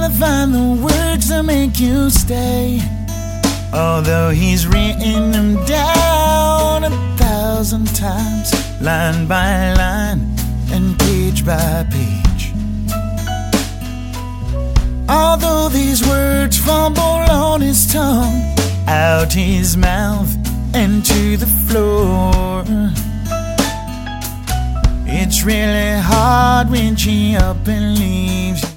to find the words to make you stay. Although he's written them down 1,000 times, line by line and page by page. Although these words fumble on his tongue, out his mouth and to the floor, it's really hard when she up and leaves.